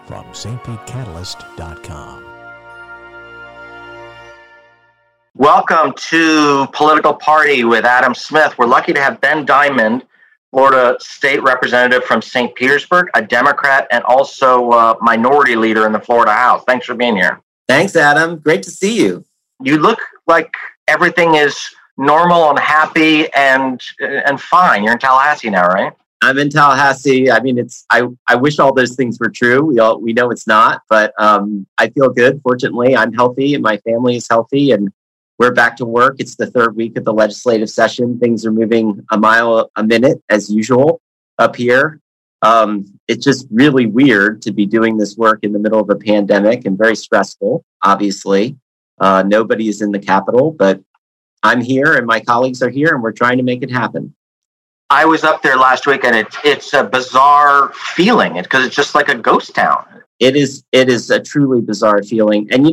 from stpetecatalyst.com. Welcome to Political Party with Adam Smith. We're lucky to have Ben Diamond, Florida State Representative from St. Petersburg, a Democrat, and also a minority leader in the Florida House. Thanks for being here. Thanks, Adam. Great to see you. You look like everything is normal and happy and fine. You're in Tallahassee now, right? I'm in Tallahassee. I mean, I wish all those things were true. We know it's not, but I feel good. Fortunately, I'm healthy and my family is healthy, and we're back to work. It's the third week of the legislative session. Things are moving a mile a minute as usual up here. It's just really weird to be doing this work in the middle of a pandemic and very stressful, obviously. Nobody is in the Capitol, but I'm here and my colleagues are here and we're trying to make it happen. I was up there last week and it's a bizarre feeling because it's just like a ghost town. It is a truly bizarre feeling. And,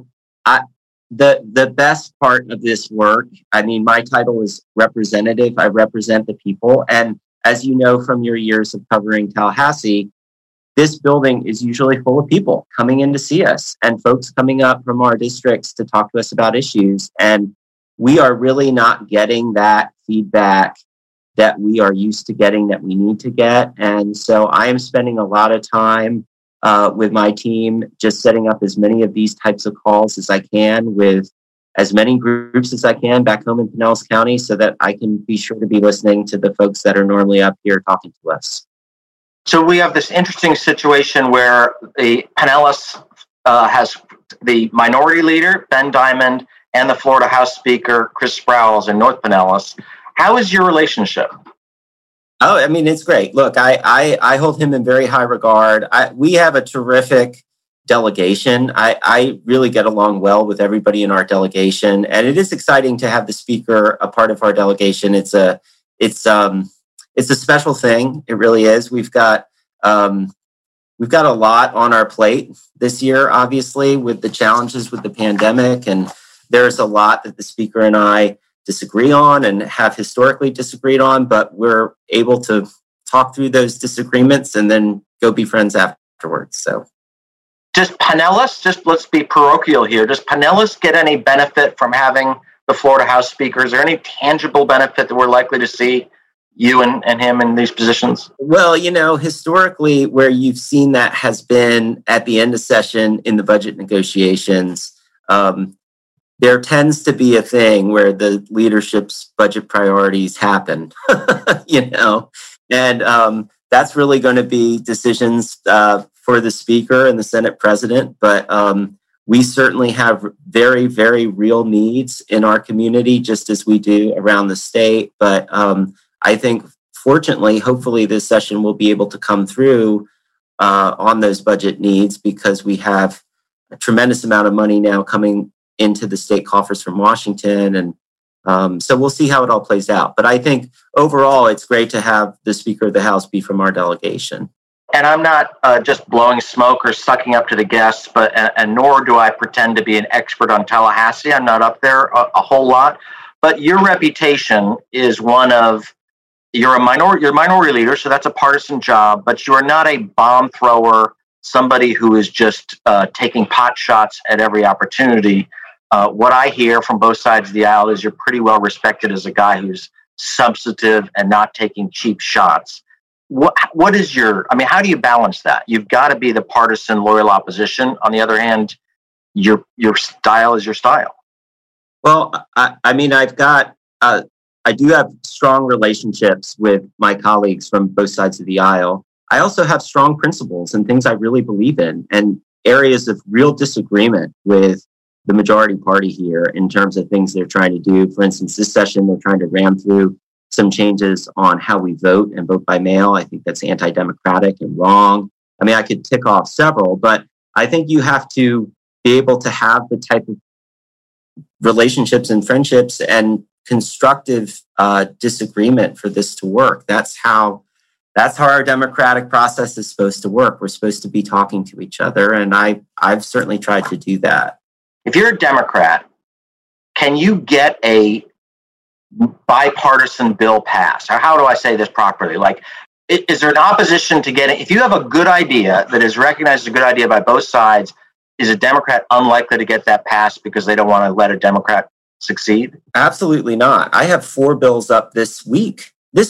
the best part of this work, I mean, my title is representative. I represent the people. And as you know from your years of covering Tallahassee, this building is usually full of people coming in to see us and folks coming up from our districts to talk to us about issues. And we are really not getting that feedback that we are used to getting, that we need to get. And so I am spending a lot of time with my team, just setting up as many of these types of calls as I can with as many groups as I can back home in Pinellas County so that I can be sure to be listening to the folks that are normally up here talking to us. So we have this interesting situation where the Pinellas has the minority leader, Ben Diamond, and the Florida House Speaker, Chris Sprowls in North Pinellas. How is your relationship? Oh, I mean, it's great. Look, I hold him in very high regard. We have a terrific delegation. I really get along well with everybody in our delegation, and it is exciting to have the speaker a part of our delegation. It's a special thing. It really is. We've got a lot on our plate this year, obviously, with the challenges with the pandemic, and there's a lot that the speaker and I disagree on and have historically disagreed on, but we're able to talk through those disagreements and then go be friends afterwards. So does Pinellas, let's be parochial here, does Pinellas get any benefit from having the Florida House Speaker? Is there any tangible benefit that we're likely to see you and him in these positions? Well, historically where you've seen that has been at the end of session in the budget negotiations. There tends to be a thing where the leadership's budget priorities happen, and that's really going to be decisions for the speaker and the Senate president. But we certainly have very, very real needs in our community, just as we do around the state. But I think, fortunately, hopefully this session will be able to come through on those budget needs because we have a tremendous amount of money now coming into the state coffers from Washington. And so we'll see how it all plays out. But I think overall, it's great to have the Speaker of the House be from our delegation. And I'm not just blowing smoke or sucking up to the guests, and nor do I pretend to be an expert on Tallahassee. I'm not up there a whole lot. But your reputation is one of, you're a minority leader, so that's a partisan job, but you are not a bomb thrower, somebody who is just taking pot shots at every opportunity. What I hear from both sides of the aisle is you're pretty well respected as a guy who's substantive and not taking cheap shots. What is how do you balance that? You've got to be the partisan loyal opposition. On the other hand, your style is your style. Well, I do have strong relationships with my colleagues from both sides of the aisle. I also have strong principles and things I really believe in and areas of real disagreement with the majority party here in terms of things they're trying to do. For instance, this session, they're trying to ram through some changes on how we vote and vote by mail. I think that's anti-democratic and wrong. I mean, I could tick off several, but I think you have to be able to have the type of relationships and friendships and constructive disagreement for this to work. That's how our democratic process is supposed to work. We're supposed to be talking to each other, and I've certainly tried to do that. If you're a Democrat, can you get a bipartisan bill passed? Or how do I say this properly? Like, is there an opposition to getting, if you have a good idea that is recognized as a good idea by both sides, is a Democrat unlikely to get that passed because they don't want to let a Democrat succeed? Absolutely not. I have 4 bills up this week.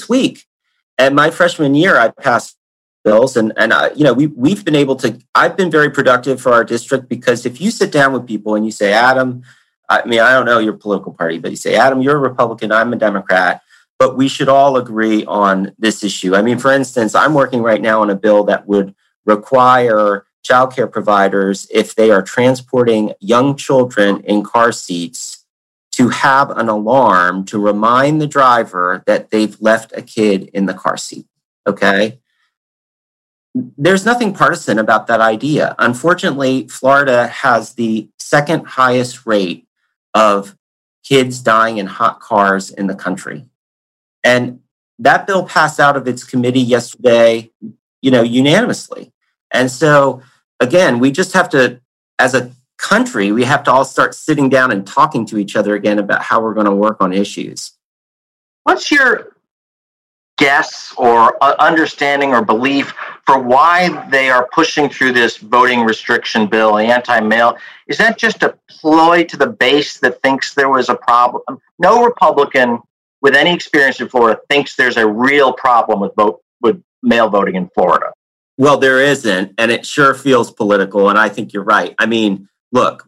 And my freshman year, I passed bills, and we've been able to. I've been very productive for our district, because if you sit down with people and you say, Adam, I don't know your political party, but you say, Adam, you're a Republican, I'm a Democrat, but we should all agree on this issue. I mean, for instance, I'm working right now on a bill that would require childcare providers, if they are transporting young children in car seats, to have an alarm to remind the driver that they've left a kid in the car seat. Okay? There's nothing partisan about that idea. Unfortunately, Florida has the second highest rate of kids dying in hot cars in the country. And that bill passed out of its committee yesterday, unanimously. And so, again, we just have to, as a country, we have to all start sitting down and talking to each other again about how we're going to work on issues. What's your guess or understanding or belief for why they are pushing through this voting restriction bill, the anti-mail? Is that just a ploy to the base that thinks there was a problem? No Republican with any experience in Florida thinks there's a real problem with mail voting in Florida. Well, there isn't, and it sure feels political, and I think you're right. I mean, look,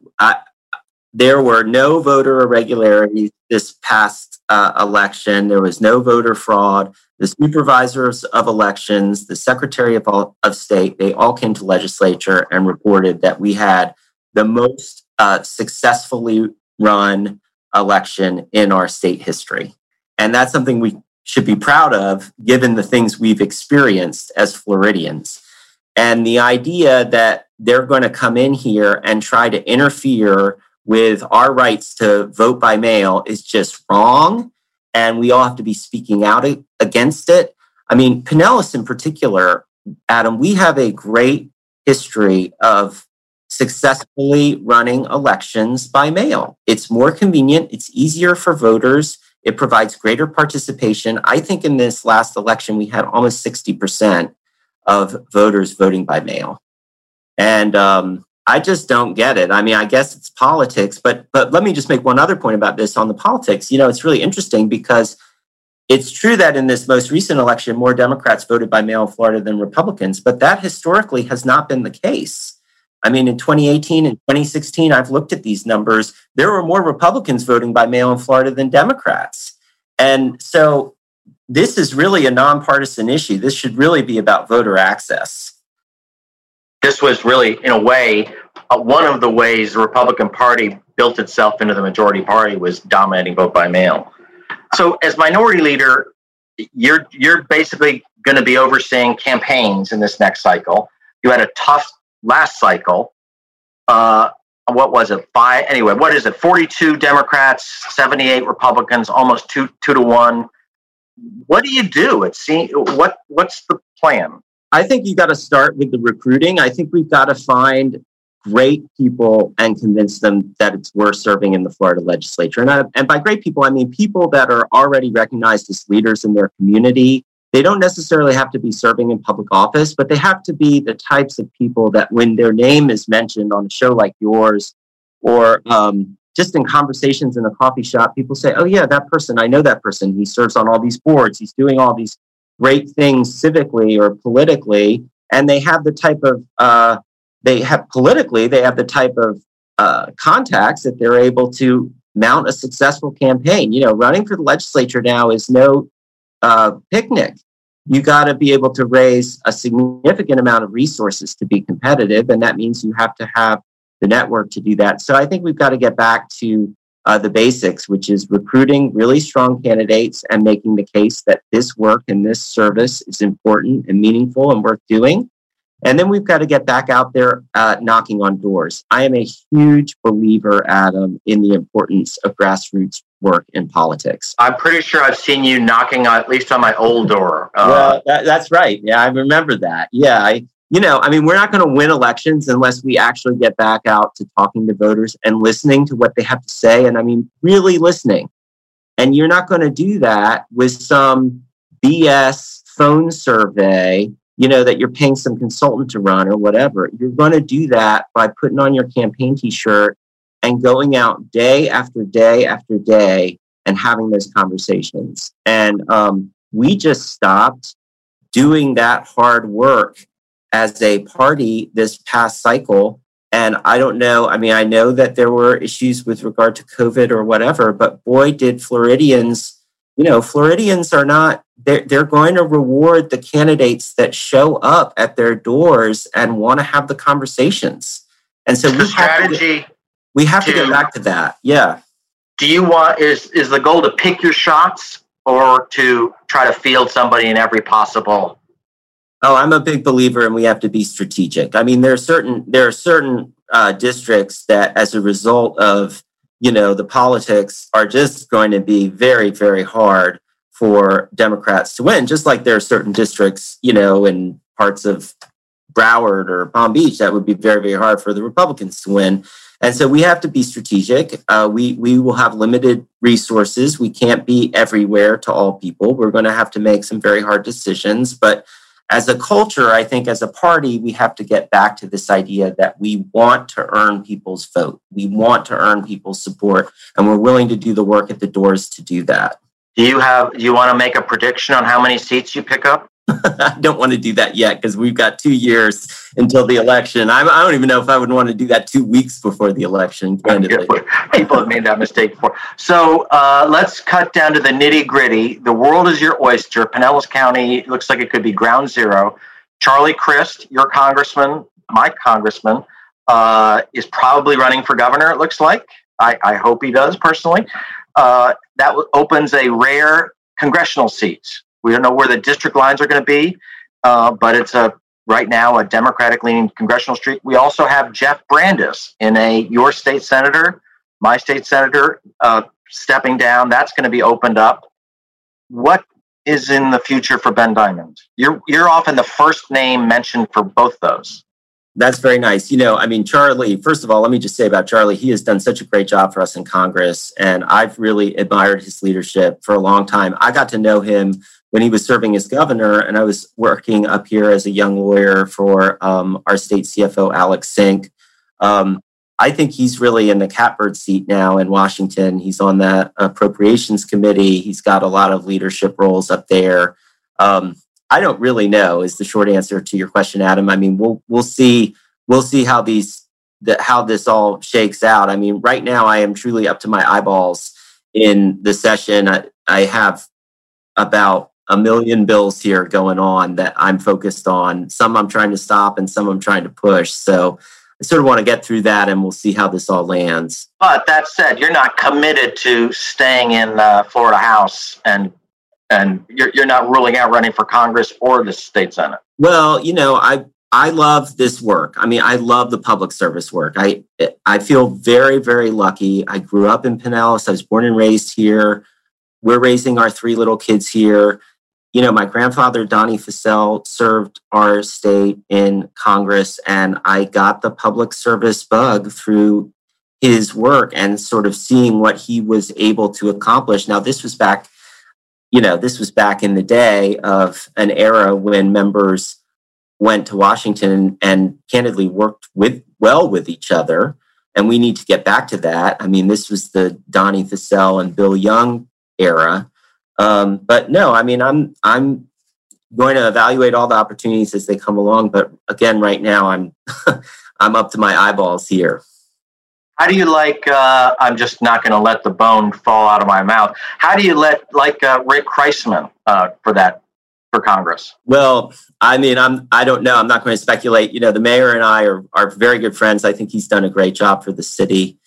there were no voter irregularities this past election. There was no voter fraud. The supervisors of elections, the Secretary of State, they all came to legislature and reported that we had the most successfully run election in our state history. And that's something we should be proud of, given the things we've experienced as Floridians. And the idea that they're going to come in here and try to interfere with our rights to vote by mail is just wrong. And we all have to be speaking out against it. I mean, Pinellas in particular, Adam, we have a great history of successfully running elections by mail. It's more convenient. It's easier for voters. It provides greater participation. I think in this last election, we had almost 60% of voters voting by mail. And I just don't get it. I mean, I guess it's politics, but let me just make one other point about this on the politics. It's really interesting because it's true that in this most recent election, more Democrats voted by mail in Florida than Republicans, but that historically has not been the case. I mean, in 2018 and 2016, I've looked at these numbers. There were more Republicans voting by mail in Florida than Democrats. And so this is really a nonpartisan issue. This should really be about voter access. This was really, in a way, one of the ways the Republican Party built itself into the majority party was dominating vote by mail. So as minority leader, you're basically going to be overseeing campaigns in this next cycle. You had a tough last cycle. What was it? 5? Anyway, what is it? 42 Democrats, 78 Republicans, almost 2 to 1. What do you do? What's the plan? I think you got to start with the recruiting. I think we've got to find great people and convince them that it's worth serving in the Florida legislature. And by great people, I mean people that are already recognized as leaders in their community. They don't necessarily have to be serving in public office, but they have to be the types of people that when their name is mentioned on a show like yours, or just in conversations in a coffee shop, people say, oh yeah, that person, I know that person. He serves on all these boards. He's doing all these great things civically or politically. And they have the type of, they have the type of contacts that they're able to mount a successful campaign. Running for the legislature now is no picnic. You got to be able to raise a significant amount of resources to be competitive, and that means you have to have the network to do that. So I think we've got to get back to the basics, which is recruiting really strong candidates and making the case that this work and this service is important and meaningful and worth doing. And then we've got to get back out there knocking on doors. I am a huge believer, Adam, in the importance of grassroots work in politics. I'm pretty sure I've seen you knocking at least on my old door. Well, that's right. Yeah, I remember that. Yeah, we're not going to win elections unless we actually get back out to talking to voters and listening to what they have to say. And really listening. And you're not going to do that with some BS phone survey, that you're paying some consultant to run or whatever. You're going to do that by putting on your campaign t-shirt and going out day after day after day and having those conversations. And we just stopped doing that hard work as a party this past cycle. And I don't know, I know that there were issues with regard to COVID or whatever, but boy, did Floridians, Floridians are not, they're going to reward the candidates that show up at their doors and want to have the conversations. And so we have to get back to that. Yeah. Do you want, is the goal to pick your shots or to try to field somebody in every possible? Oh, I'm a big believer, and we have to be strategic. There are certain districts that, as a result of the politics, are just going to be very, very hard for Democrats to win. Just like there are certain districts, in parts of Broward or Palm Beach that would be very, very hard for the Republicans to win. And so we have to be strategic. We will have limited resources. We can't be everywhere to all people. We're going to have to make some very hard decisions, but as a culture, I think as a party, we have to get back to this idea that we want to earn people's vote. We want to earn people's support, and we're willing to do the work at the doors to do that. Do you want to make a prediction on how many seats you pick up? I don't want to do that yet because we've got 2 years until the election. I don't even know if I would want to do that 2 weeks before the election. Candidly. People have made that mistake before. So let's cut down to the nitty gritty. The world is your oyster. Pinellas County looks like it could be ground zero. Charlie Crist, your congressman, my congressman, is probably running for governor, it looks like. I hope he does personally. That opens a rare congressional seat. We don't know where the district lines are going to be, but it's right now a Democratic-leaning congressional street. We also have Jeff Brandes your state senator, my state senator, stepping down. That's going to be opened up. What is in the future for Ben Diamond? You're often the first name mentioned for both those. That's very nice. Charlie, first of all, let me just say about Charlie, he has done such a great job for us in Congress, and I've really admired his leadership for a long time. I got to know him when he was serving as governor, and I was working up here as a young lawyer for our state CFO, Alex Sink. I think he's really in the catbird seat now in Washington. He's on the Appropriations Committee. He's got a lot of leadership roles up there. I don't really know is the short answer to your question, Adam. We'll see how this all shakes out. Right now I am truly up to my eyeballs in the session. I have about 1 million bills here going on that I'm focused on. Some I'm trying to stop and some I'm trying to push. So I sort of want to get through that, and we'll see how this all lands. But that said, you're not committed to staying in Florida House, and you're not ruling out running for Congress or the state Senate. Well, I love this work. I love the public service work. I feel very, very lucky. I grew up in Pinellas. I was born and raised here. We're raising our 3 little kids here. My grandfather, Donnie Fussell, served our state in Congress, and I got the public service bug through his work and sort of seeing what he was able to accomplish. Now, this was back in the day of an era when members went to Washington and candidly worked well with each other. And we need to get back to that. This was the Donnie Fussell and Bill Young era. But no, I'm going to evaluate all the opportunities as they come along. But again, right now I'm up to my eyeballs here. How do you I'm just not going to let the bone fall out of my mouth. How do you Rick Kriseman for Congress? Well, I don't know. I'm not going to speculate. The mayor and I are very good friends. I think he's done a great job for the city.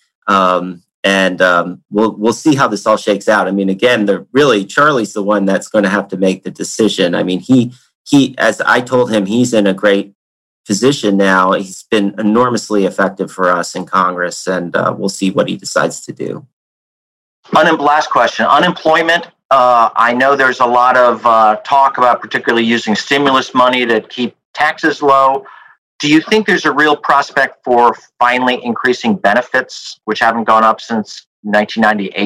We'll see how this all shakes out. Again, Charlie's the one that's going to have to make the decision. He, as I told him, he's in a great position now. He's been enormously effective for us in Congress, and we'll see what he decides to do. Last question. Unemployment. I know there's a lot of talk about particularly using stimulus money to keep taxes low. Do you think there's a real prospect for finally increasing benefits, which haven't gone up since 1998?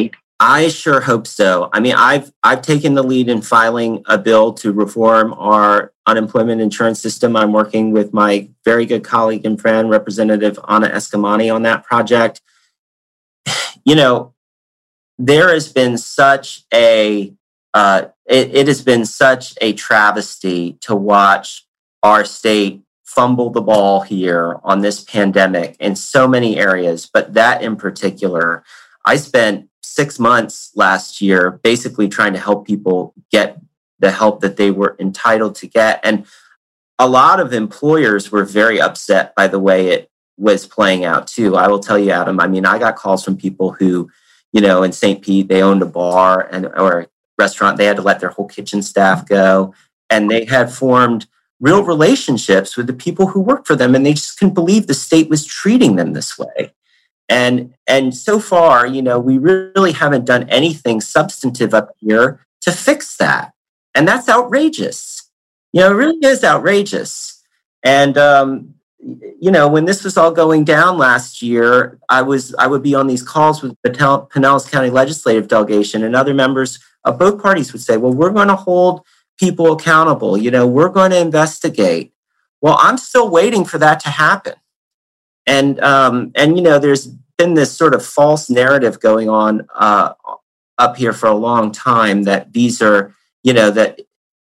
I sure hope so. I mean, I've taken the lead in filing a bill to reform our unemployment insurance system. I'm working with my very good colleague and friend, Representative Anna Eskamani, on that project. You know, there has been such a it has been such a travesty to watch our state fumble the ball here on this pandemic in so many areas, but that in particular. I spent 6 months last year basically trying to help people get the help that they were entitled to get. And a lot of employers were very upset by the way it was playing out too. I will tell you, Adam, I mean, I got calls from people who, you know, in St. Pete, they owned a bar or a restaurant. They had to let their whole kitchen staff go. And they had formed real relationships with the people who worked for them. And they just couldn't believe the state was treating them this way. And so far, you know, we really haven't done anything substantive up here to fix that. And that's outrageous. You know, it really is outrageous. And, you know, when this was all going down last year, I would be on these calls with the Pinellas County Legislative Delegation, and other members of both parties would say, well, we're going to hold people accountable. You know, we're going to investigate. Well, I'm still waiting for that to happen. And you know, there's been this sort of false narrative going on up here for a long time that these are, you know, that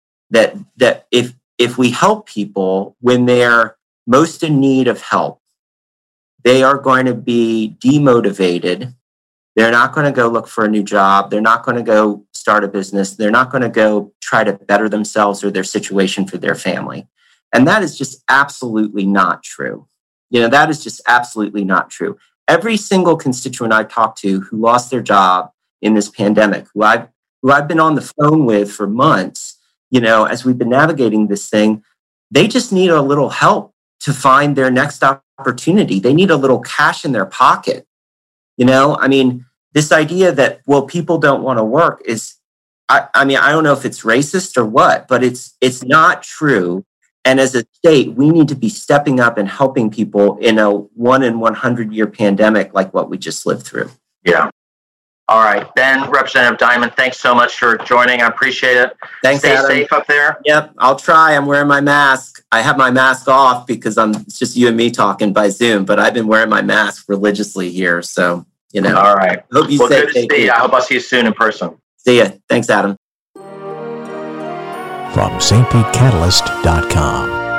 if we help people when they're most in need of help, they are going to be demotivated. They're not going to go look for a new job. They're not going to go start a business. They're not going to go try to better themselves or their situation for their family. And that is just absolutely not true. You know, that is just absolutely not true. Every single constituent I talked to who lost their job in this pandemic, who I've been on the phone with for months, you know, as we've been navigating this thing, they just need a little help to find their next opportunity. They need a little cash in their pocket. You know, I mean, this idea that, well, people don't want to work is, I mean, I don't know if it's racist or what, but it's not true. And as a state, we need to be stepping up and helping people in a 1 in 100 year pandemic like what we just lived through. Yeah. All right. Ben, Representative Diamond, thanks so much for joining. I appreciate it. Thanks, Stay Adam. safe up there. Yep, I'll try. I'm wearing my mask. I have my mask off because it's just you and me talking by Zoom, but I've been wearing my mask religiously here. So, you know. All right. Hope you good to see you. I hope I'll see you soon in person. See ya. Thanks, Adam. From stpetecatalyst.com.